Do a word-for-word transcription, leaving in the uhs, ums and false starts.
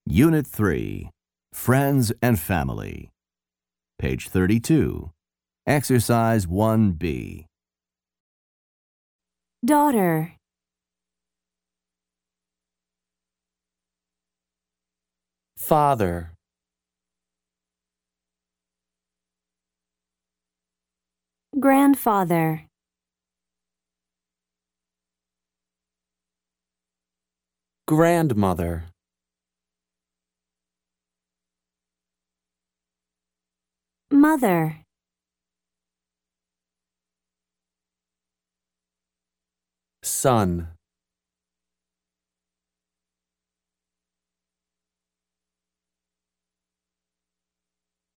Unit three, Friends and Family. Page thirty-two. Exercise one B. Daughter, Father, grandfather, grandmother, mother, son,